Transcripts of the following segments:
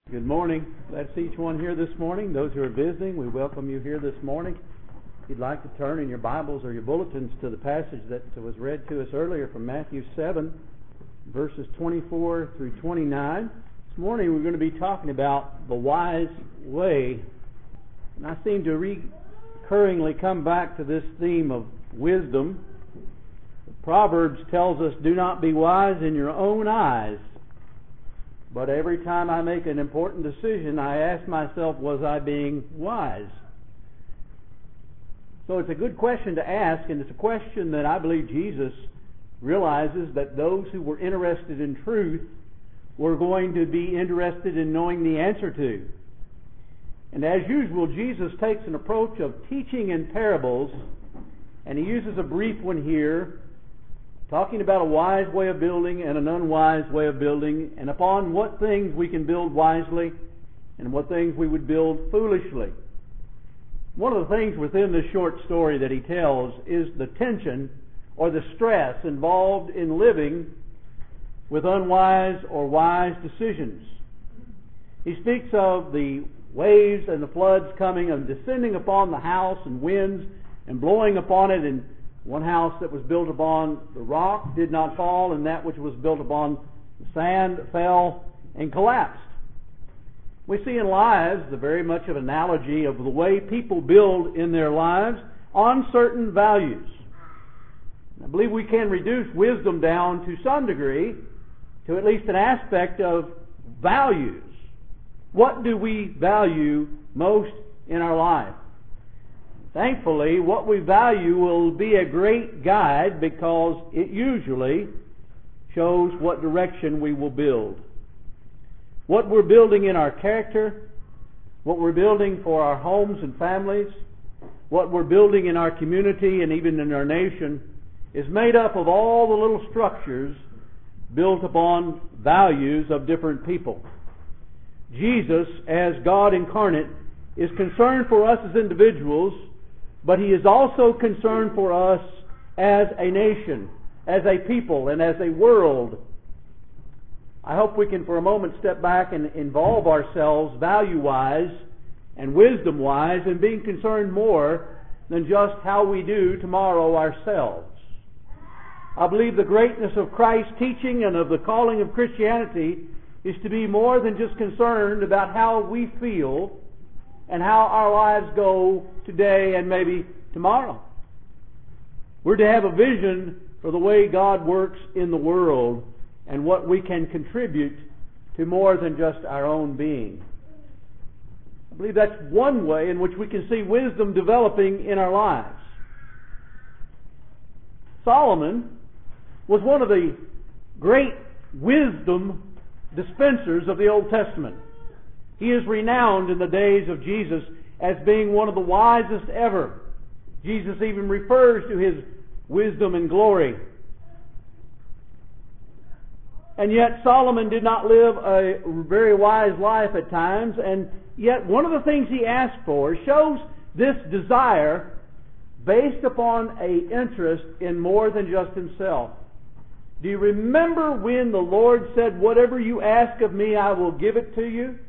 Good morning. Glad to see each one here this morning. Those who are visiting, we welcome you here this morning. If you'd like to turn in your Bibles or your bulletins to the passage that was read to us earlier from Matthew 7, verses 24 through 29. This morning we're going to be talking about the wise way. And I seem to recurringly come back to this theme of wisdom. The Proverbs tells us, "Do not be wise in your own eyes." But every time I make an important decision, I ask myself, was I being wise? So it's a good question to ask, and it's a question that I believe Jesus realizes that those who were interested in truth were going to be interested in knowing the answer to. And as usual, Jesus takes an approach of teaching in parables, and he uses a brief one here, talking about a wise way of building and an unwise way of building, and upon what things we can build wisely and what things we would build foolishly. One of the things within this short story that he tells is the tension or the stress involved in living with unwise or wise decisions. He speaks of the waves and the floods coming and descending upon the house, and winds and blowing upon it, and one house that was built upon the rock did not fall, and that which was built upon the sand fell and collapsed. We see in lives the very much of analogy of the way people build in their lives on certain values. I believe we can reduce wisdom down to some degree to at least an aspect of values. What do we value most in our life? Thankfully, what we value will be a great guide because it usually shows what direction we will build. What we're building in our character, what we're building for our homes and families, what we're building in our community and even in our nation is made up of all the little structures built upon values of different people. Jesus, as God incarnate, is concerned for us as individuals, but He is also concerned for us as a nation, as a people, and as a world. I hope we can for a moment step back and involve ourselves value-wise and wisdom-wise in being concerned more than just how we do tomorrow ourselves. I believe the greatness of Christ's teaching and of the calling of Christianity is to be more than just concerned about how we feel and how our lives go today and maybe tomorrow. We're to have a vision for the way God works in the world and what we can contribute to more than just our own being. I believe that's one way in which we can see wisdom developing in our lives. Solomon was one of the great wisdom dispensers of the Old Testament. He is renowned in the days of Jesus as being one of the wisest ever. Jesus even refers to his wisdom and glory. And yet Solomon did not live a very wise life at times, and yet one of the things he asked for shows this desire based upon an interest in more than just himself. Do you remember when the Lord said, "Whatever you ask of me, I will give it to you"?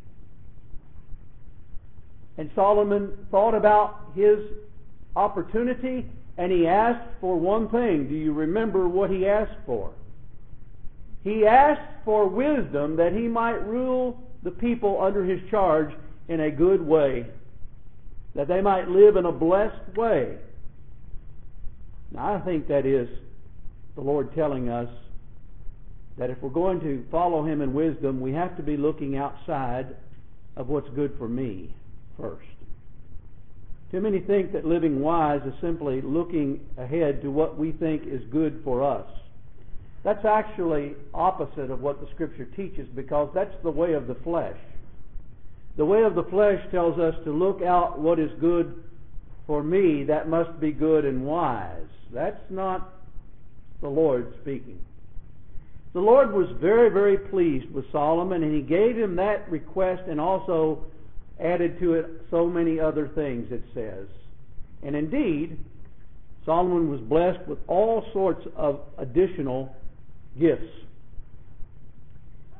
And Solomon thought about his opportunity, and he asked for one thing. Do you remember what he asked for? He asked for wisdom that he might rule the people under his charge in a good way, that they might live in a blessed way. Now, I think that is the Lord telling us that if we're going to follow Him in wisdom, we have to be looking outside of what's good for me first. Too many think that living wise is simply looking ahead to what we think is good for us. That's actually opposite of what the Scripture teaches, because that's the way of the flesh. The way of the flesh tells us to look out what is good for me. That must be good and wise. That's not the Lord speaking. The Lord was very, very pleased with Solomon, and He gave him that request and also added to it so many other things, it says. And indeed, Solomon was blessed with all sorts of additional gifts.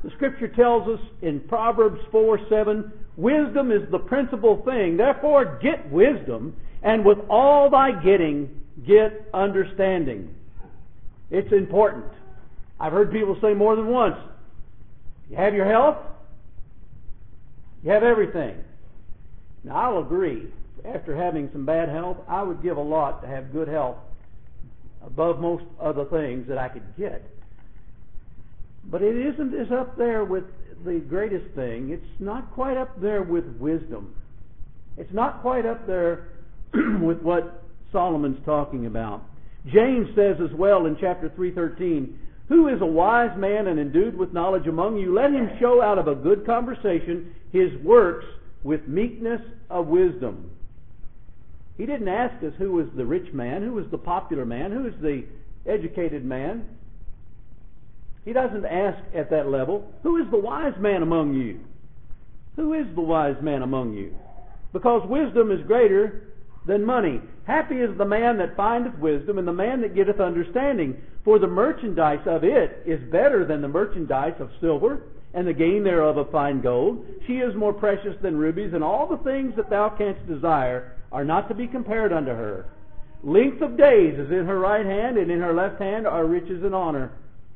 The Scripture tells us in Proverbs 4:7, wisdom is the principal thing. Therefore get wisdom, and with all thy getting, get understanding. It's important. I've heard people say more than once, you have your health, you have everything. Now I'll agree, after having some bad health, I would give a lot to have good health above most other things that I could get. But it isn't as up there with the greatest thing. It's not quite up there with wisdom. It's not quite up there with what Solomon's talking about. James says as well in chapter 3:13, who is a wise man and endued with knowledge among you? Let him show out of a good conversation his works with meekness of wisdom. He didn't ask us who was the rich man, who was the popular man, who was the educated man. He doesn't ask at that level, who is the wise man among you? Who is the wise man among you? Because wisdom is greater than money. Happy is the man that findeth wisdom, and the man that getteth understanding. For the merchandise of it is better than the merchandise of silver, and the gain thereof of fine gold. She is more precious than rubies, and all the things that thou canst desire are not to be compared unto her. Length of days is in her right hand, and in her left hand are riches and honor.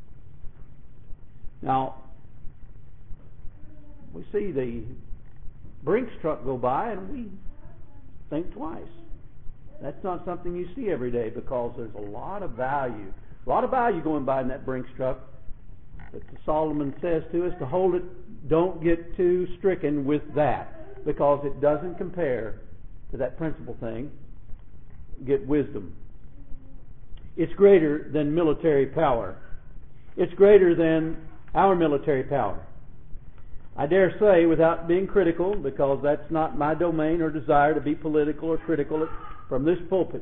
Now, we see the Brinks truck go by and we think twice. That's not something you see every day, because there's a lot of value going by in that Brinks truck. But Solomon says to us to hold it, don't get too stricken with that, because it doesn't compare to that principal thing. Get wisdom. It's greater than military power. It's greater than our military power. I dare say, without being critical, because that's not my domain or desire to be political or critical from this pulpit,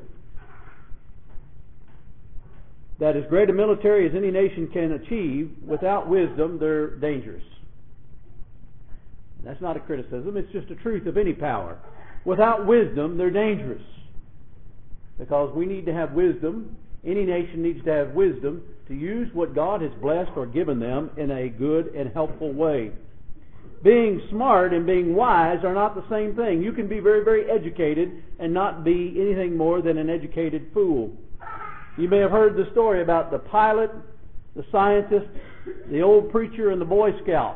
that as great a military as any nation can achieve, without wisdom, they're dangerous. That's not a criticism, it's just a truth of any power. Without wisdom, they're dangerous. Because we need to have wisdom. Any nation needs to have wisdom to use what God has blessed or given them in a good and helpful way. Being smart and being wise are not the same thing. You can be very, very educated and not be anything more than an educated fool. You may have heard the story about the pilot, the scientist, the old preacher, and the Boy Scout.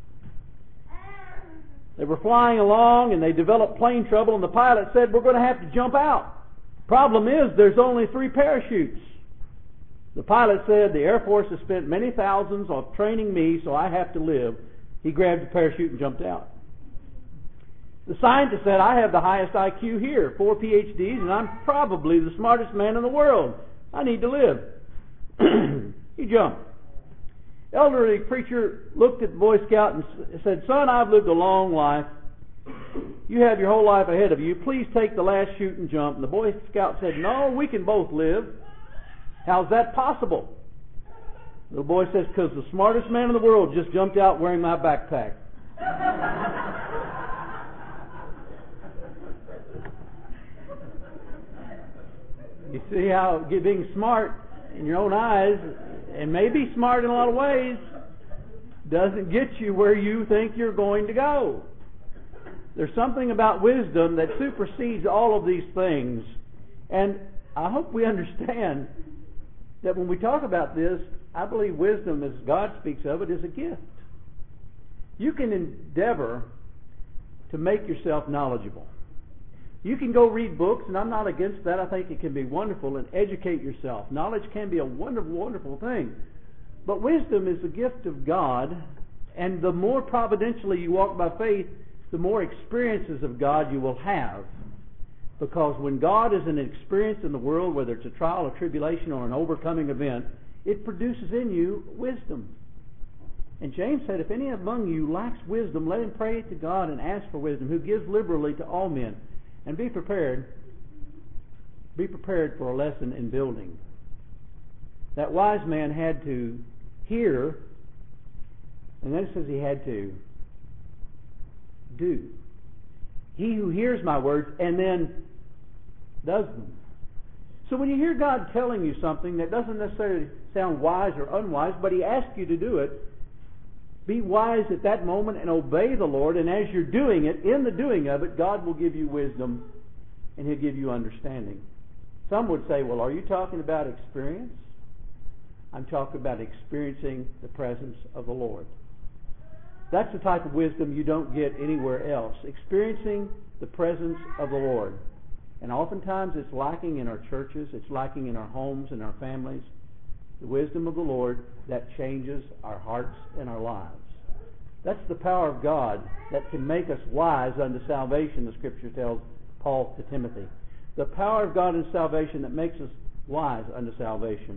They were flying along and they developed plane trouble, and the pilot said, we're going to have to jump out. Problem is, there's only 3 parachutes. The pilot said, the Air Force has spent many thousands on training me, so I have to live. He grabbed the parachute and jumped out. The scientist said, I have the highest IQ here, 4 PhDs, and I'm probably the smartest man in the world. I need to live. He jumped. Elderly preacher looked at the Boy Scout and said, son, I've lived a long life. You have your whole life ahead of you. Please take the last chute and jump. And the Boy Scout said, no, we can both live. How's that possible? The boy says, because the smartest man in the world just jumped out wearing my backpack. You see how being smart in your own eyes, and maybe smart in a lot of ways, doesn't get you where you think you're going to go. There's something about wisdom that supersedes all of these things. And I hope we understand that when we talk about this, I believe wisdom, as God speaks of it, is a gift. You can endeavor to make yourself knowledgeable. You can go read books, and I'm not against that. I think it can be wonderful, and educate yourself. Knowledge can be a wonderful, wonderful thing. But wisdom is a gift of God, and the more providentially you walk by faith, the more experiences of God you will have. Because when God is an experience in the world, whether it's a trial or tribulation or an overcoming event, it produces in you wisdom. And James said, if any among you lacks wisdom, let him pray to God and ask for wisdom, who gives liberally to all men. And be prepared. Be prepared for a lesson in building. That wise man had to hear, and then it says he had to do. He who hears my words and then does them. So when you hear God telling you something that doesn't necessarily sound wise or unwise, but He asks you to do it, Be wise at that moment and obey the Lord, and as you're doing it, in the doing of it, God will give you wisdom and He'll give you understanding. Some would say, well, are you talking about experience? I'm talking about experiencing the presence of the Lord. That's the type of wisdom you don't get anywhere else. Experiencing the presence of the Lord. And oftentimes it's lacking in our churches, it's lacking in our homes and our families. The wisdom of the Lord that changes our hearts and our lives. That's the power of God that can make us wise unto salvation, the Scripture tells Paul to Timothy. The power of God in salvation that makes us wise unto salvation.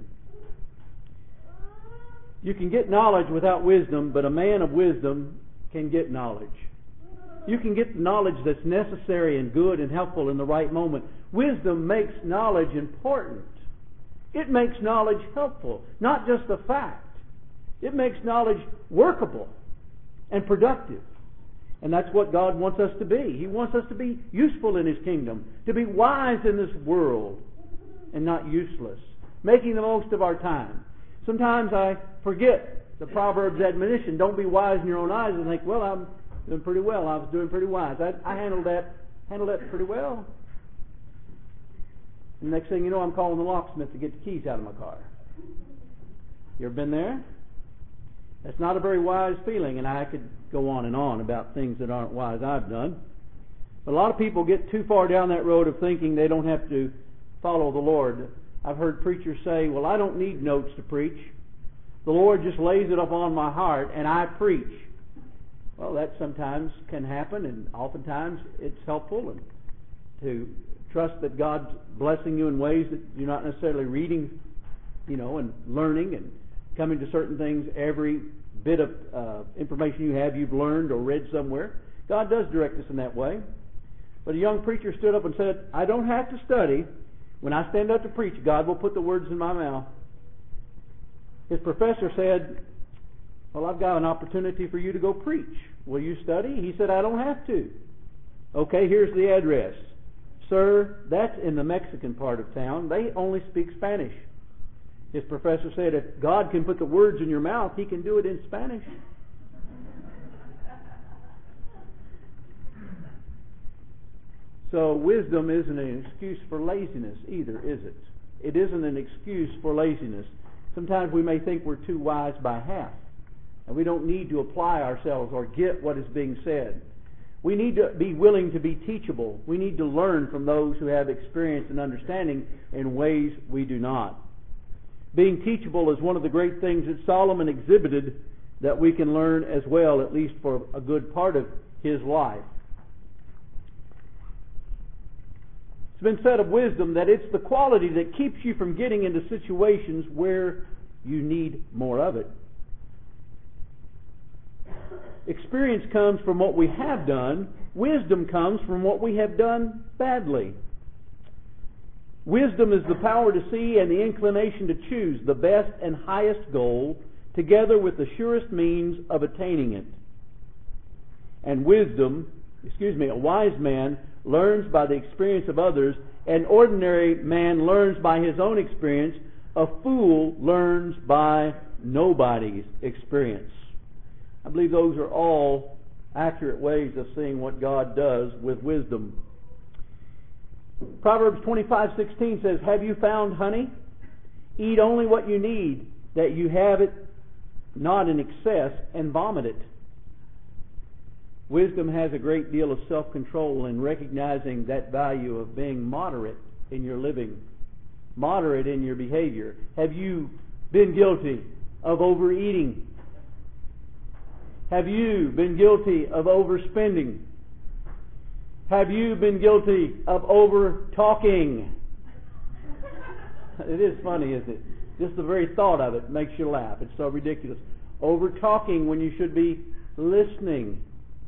You can get knowledge without wisdom, but a man of wisdom can get knowledge. You can get the knowledge that's necessary and good and helpful in the right moment. Wisdom makes knowledge important. It makes knowledge helpful, not just a fact. It makes knowledge workable and productive. And that's what God wants us to be. He wants us to be useful in His kingdom, to be wise in this world and not useless, making the most of our time. Sometimes I forget the Proverbs admonition, don't be wise in your own eyes, and think, well, I'm doing pretty well. I was doing pretty wise. I handled that pretty well. And next thing you know, I'm calling the locksmith to get the keys out of my car. You ever been there? That's not a very wise feeling, and I could go on and on about things that aren't wise I've done. But a lot of people get too far down that road of thinking they don't have to follow the Lord. I've heard preachers say, well, I don't need notes to preach. The Lord just lays it up on my heart, and I preach. Well, that sometimes can happen, and oftentimes it's helpful and to trust that God's blessing you in ways that you're not necessarily reading, and learning and coming to certain things. Every bit of information you have, you've learned or read somewhere. God does direct us in that way. But a young preacher stood up and said, I don't have to study. When I stand up to preach, God will put the words in my mouth. His professor said, well, I've got an opportunity for you to go preach. Will you study? He said, I don't have to. Okay, here's the address. Sir, that's in the Mexican part of town. They only speak Spanish. His professor said, if God can put the words in your mouth, He can do it in Spanish. So wisdom isn't an excuse for laziness either, is it? It isn't an excuse for laziness. Sometimes we may think we're too wise by half, and we don't need to apply ourselves or get what is being said. We need to be willing to be teachable. We need to learn from those who have experience and understanding in ways we do not. Being teachable is one of the great things that Solomon exhibited that we can learn as well, at least for a good part of his life. It's been said of wisdom that it's the quality that keeps you from getting into situations where you need more of it. Experience comes from what we have done. Wisdom comes from what we have done badly. Wisdom is the power to see and the inclination to choose the best and highest goal together with the surest means of attaining it. And a wise man learns by the experience of others. An ordinary man learns by his own experience. A fool learns by nobody's experience. I believe those are all accurate ways of seeing what God does with wisdom. Proverbs 25:16 says, have you found honey? Eat only what you need, that you have it not in excess, and vomit it. Wisdom has a great deal of self-control in recognizing that value of being moderate in your living, moderate in your behavior. Have you been guilty of overeating? Have you been guilty of overspending? Have you been guilty of over-talking? It is funny, isn't it? Just the very thought of it makes you laugh. It's so ridiculous. Over-talking when you should be listening.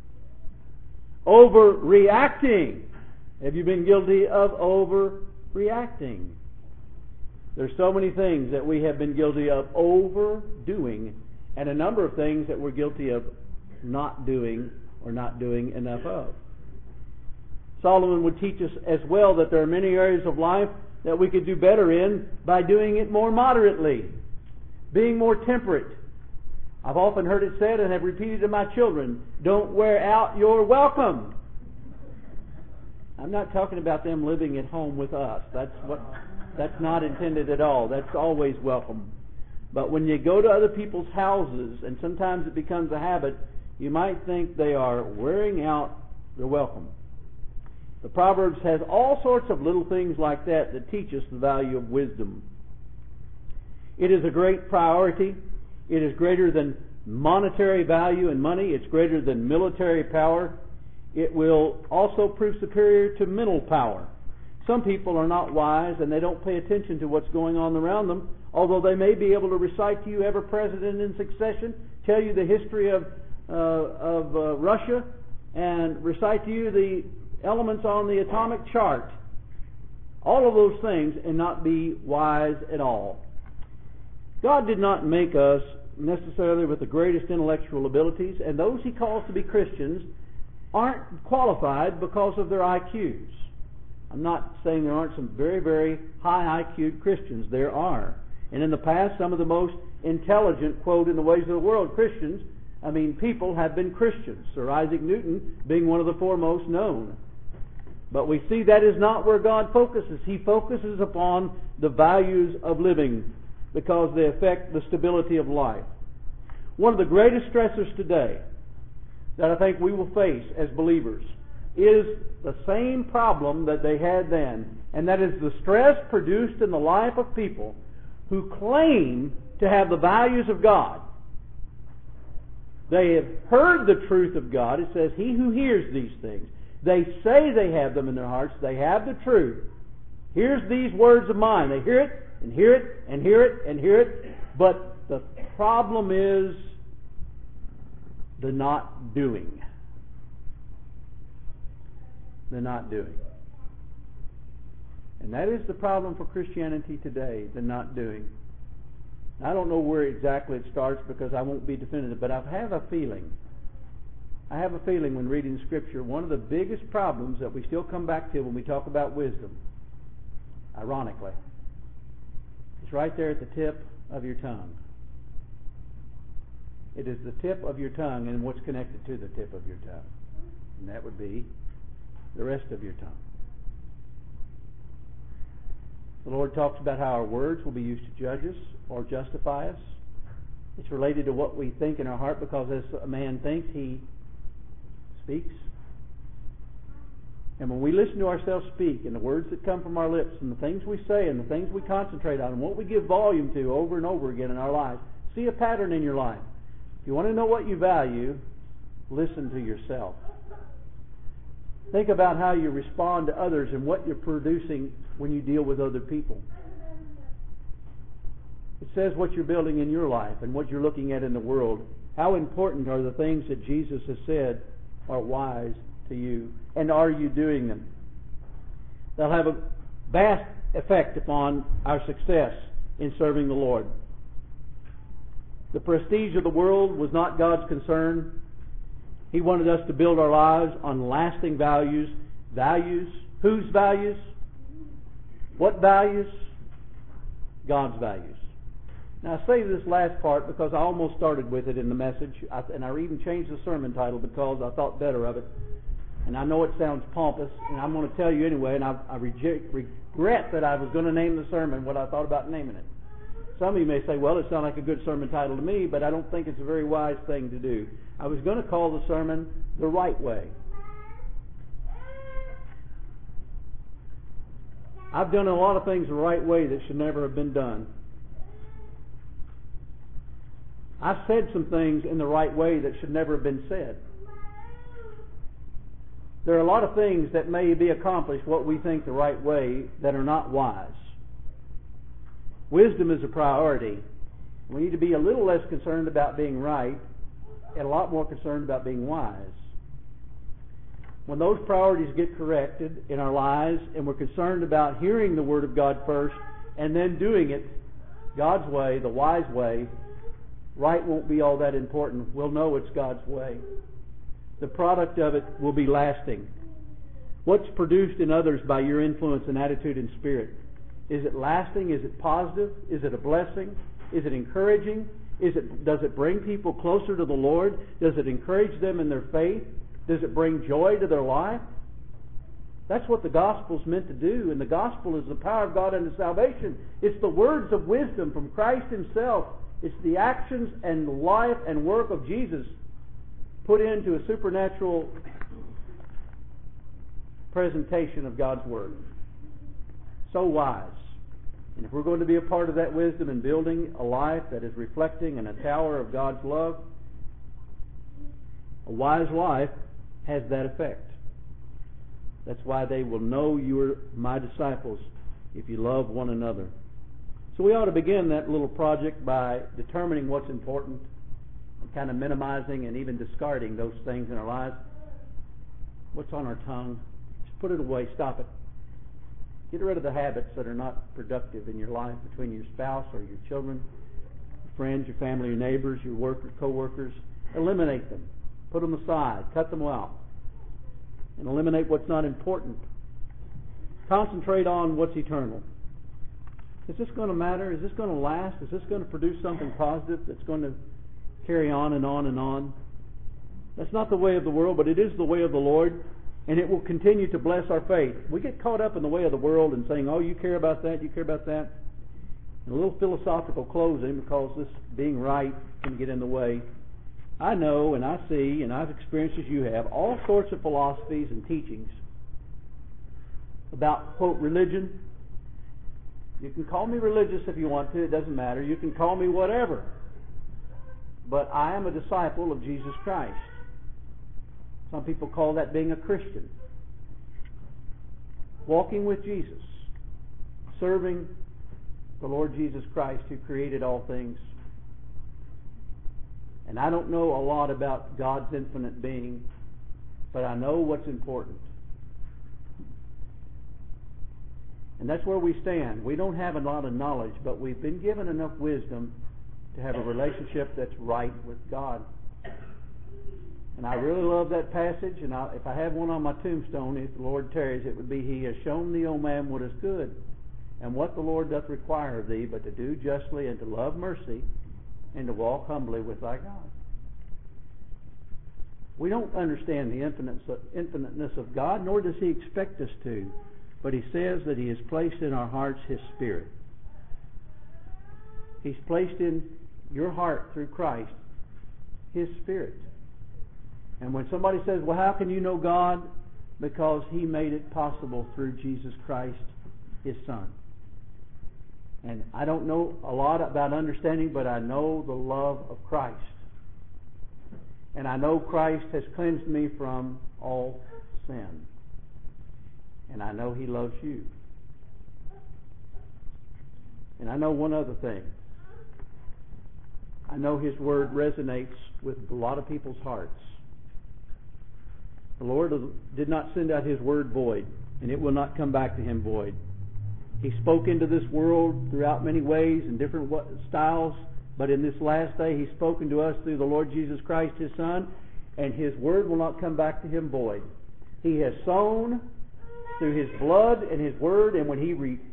Overreacting. Have you been guilty of overreacting? There's so many things that we have been guilty of overdoing, and a number of things that we're guilty of not doing or not doing enough of. Solomon would teach us as well that there are many areas of life that we could do better in by doing it more moderately, being more temperate. I've often heard it said and have repeated to my children, don't wear out your welcome. I'm not talking about them living at home with us. That's not intended at all. That's always welcome. But when you go to other people's houses, and sometimes it becomes a habit, you might think they are wearing out their welcome. The Proverbs has all sorts of little things like that that teach us the value of wisdom. It is a great priority. It is greater than monetary value and money. It's greater than military power. It will also prove superior to mental power. Some people are not wise and they don't pay attention to what's going on around them, although they may be able to recite to you every president in succession, tell you the history of Russia, and recite to you the elements on the atomic chart. All of those things, and not be wise at all. God did not make us necessarily with the greatest intellectual abilities, and those He calls to be Christians aren't qualified because of their IQs. I'm not saying there aren't some very, very high IQ Christians. There are. And in the past, some of the most intelligent, quote, in the ways of the world, people have been Christians. Sir Isaac Newton being one of the foremost known. But we see that is not where God focuses. He focuses upon the values of living because they affect the stability of life. One of the greatest stressors today that I think we will face as believers is the same problem that they had then, and that is the stress produced in the life of people who claim to have the values of God. They have heard the truth of God. It says, he who hears these things. They say they have them in their hearts. They have the truth. Here's these words of mine. They hear it, and hear it, and hear it, and hear it. But the problem is the not doing. The not doing. And that is the problem for Christianity today, the not doing. I don't know where exactly it starts because I won't be definitive, but I have a feeling when reading Scripture, one of the biggest problems that we still come back to when we talk about wisdom, ironically, it's right there at the tip of your tongue. It is the tip of your tongue and what's connected to the tip of your tongue. And that would be the rest of your tongue. The Lord talks about how our words will be used to judge us or justify us. It's related to what we think in our heart, because as a man thinks, he speaks. And when we listen to ourselves speak, and the words that come from our lips, and the things we say, and the things we concentrate on, and what we give volume to over and over again in our lives, see a pattern in your life. If you want to know what you value, listen to yourself. Think about how you respond to others and what you're producing when you deal with other people. It says what you're building in your life and what you're looking at in the world. How important are the things that Jesus has said are wise to you, and are you doing them? They'll have a vast effect upon our success in serving the Lord. The prestige of the world was not God's concern. He wanted us to build our lives on lasting values. Values? Whose values? What values? God's values. Now I say this last part because I almost started with it in the message, and I even changed the sermon title because I thought better of it. And I know it sounds pompous, and I'm going to tell you anyway, and I regret that I was going to name the sermon what I thought about naming it. Some of you may say, well, it sounds like a good sermon title to me, but I don't think it's a very wise thing to do. I was going to call the sermon The Right Way. I've done a lot of things the right way that should never have been done. I've said some things in the right way that should never have been said. There are a lot of things that may be accomplished what we think the right way that are not wise. Wisdom is a priority. We need to be a little less concerned about being right and a lot more concerned about being wise. When those priorities get corrected in our lives and we're concerned about hearing the Word of God first and then doing it God's way, the wise way, right won't be all that important. We'll know it's God's way. The product of it will be lasting. What's produced in others by your influence and attitude and spirit? Is it lasting? Is it positive? Is it a blessing? Is it encouraging? Does it bring people closer to the Lord? Does it encourage them in their faith? Does it bring joy to their life? That's what the gospel's meant to do, and the gospel is the power of God unto salvation. It's the words of wisdom from Christ Himself. It's the actions and life and work of Jesus put into a supernatural presentation of God's Word. So wise. And if we're going to be a part of that wisdom and building a life that is reflecting in a tower of God's love, a wise life has that effect. That's why they will know you are my disciples if you love one another. So we ought to begin that little project by determining what's important and kind of minimizing and even discarding those things in our lives. What's on our tongue? Just put it away. Stop it. Get rid of the habits that are not productive in your life between your spouse or your children, your friends, your family, your neighbors, your co-workers. Eliminate them. Put them aside. Cut them out. And eliminate what's not important. Concentrate on what's eternal. Is this going to matter? Is this going to last? Is this going to produce something positive that's going to carry on and on and on? That's not the way of the world, but it is the way of the Lord, and it will continue to bless our faith. We get caught up in the way of the world and saying, oh, you care about that, you care about that. And a little philosophical closing, because this being right can get in the way. I know and I see, and I've experienced as you have, all sorts of philosophies and teachings about, quote, religion. You can call me religious if you want to, it doesn't matter. You can call me whatever. But I am a disciple of Jesus Christ. Some people call that being a Christian. Walking with Jesus. Serving the Lord Jesus Christ who created all things. And I don't know a lot about God's infinite being, but I know what's important. And that's where we stand. We don't have a lot of knowledge, but we've been given enough wisdom to have a relationship that's right with God. And I really love that passage, and if I have one on my tombstone, if the Lord tarries, it would be, He has shown thee, O man, what is good, and what the Lord doth require of thee, but to do justly and to love mercy, and to walk humbly with thy God. We don't understand the infiniteness of God, nor does He expect us to. But He says that He has placed in our hearts His Spirit. He's placed in your heart through Christ His Spirit. And when somebody says, well, how can you know God? Because He made it possible through Jesus Christ, His Son. And I don't know a lot about understanding, but I know the love of Christ. And I know Christ has cleansed me from all sin. And I know He loves you. And I know one other thing. I know His Word resonates with a lot of people's hearts. The Lord did not send out His Word void, and it will not come back to Him void. He spoke into this world throughout many ways and different styles, but in this last day He's spoken to us through the Lord Jesus Christ, His Son, and His Word will not come back to Him void. He has sown through His blood and His Word, and when He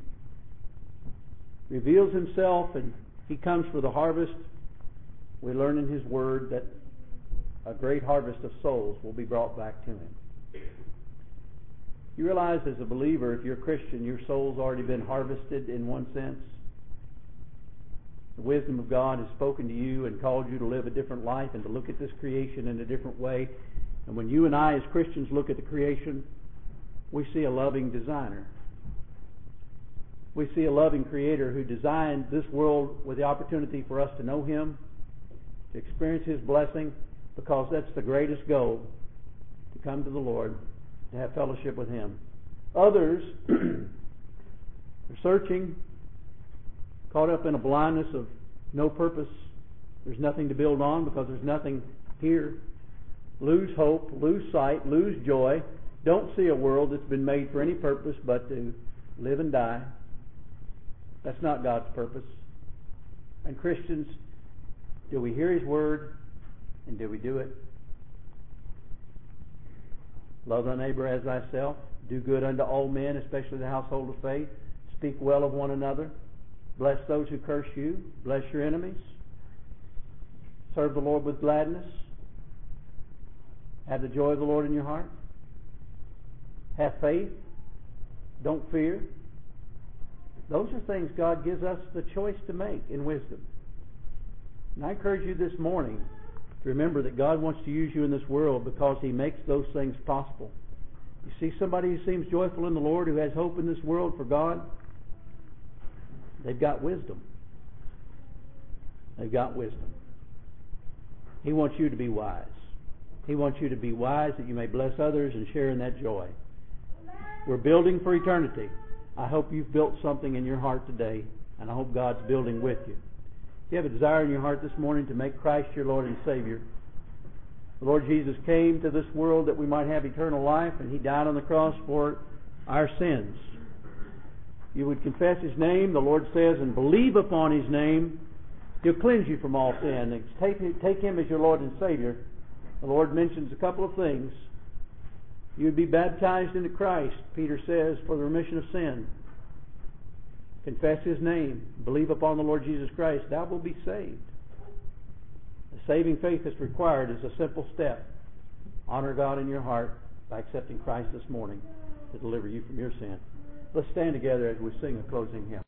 reveals Himself and He comes for the harvest, we learn in His Word that a great harvest of souls will be brought back to Him. You realize as a believer, if you're a Christian, your soul's already been harvested in one sense. The wisdom of God has spoken to you and called you to live a different life and to look at this creation in a different way. And when you and I as Christians look at the creation, we see a loving designer. We see a loving Creator who designed this world with the opportunity for us to know Him, to experience His blessing, because that's the greatest goal, to come to the Lord, to have fellowship with Him. Others are searching, caught up in a blindness of no purpose. There's nothing to build on because there's nothing here. Lose hope, lose sight, lose joy. Don't see a world that's been made for any purpose but to live and die. That's not God's purpose. And Christians, do we hear His Word and do we do it? Love thy neighbor as thyself. Do good unto all men, especially the household of faith. Speak well of one another. Bless those who curse you. Bless your enemies. Serve the Lord with gladness. Have the joy of the Lord in your heart. Have faith. Don't fear. Those are things God gives us the choice to make in wisdom. And I encourage you this morning to remember that God wants to use you in this world because He makes those things possible. You see somebody who seems joyful in the Lord, who has hope in this world for God, they've got wisdom. They've got wisdom. He wants you to be wise. He wants you to be wise that you may bless others and share in that joy. We're building for eternity. I hope you've built something in your heart today, and I hope God's building with you. If you have a desire in your heart this morning to make Christ your Lord and Savior, the Lord Jesus came to this world that we might have eternal life, and He died on the cross for our sins. You would confess His name, the Lord says, and believe upon His name. He'll cleanse you from all sin. And take Him as your Lord and Savior. The Lord mentions a couple of things. You would be baptized into Christ, Peter says, for the remission of sin. Confess His name. Believe upon the Lord Jesus Christ. Thou wilt be saved. The saving faith that's required is a simple step. Honor God in your heart by accepting Christ this morning to deliver you from your sin. Let's stand together as we sing a closing hymn.